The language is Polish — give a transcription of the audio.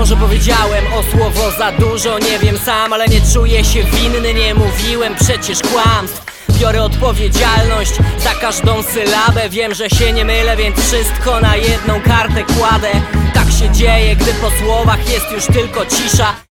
Może powiedziałem o słowo za dużo, nie wiem sam, ale nie czuję się winny, nie mówiłem przecież kłamstw. Biorę odpowiedzialność za każdą sylabę. Wiem, że się nie mylę, więc wszystko na jedną kartę kładę. Tak się dzieje, gdy po słowach jest już tylko cisza.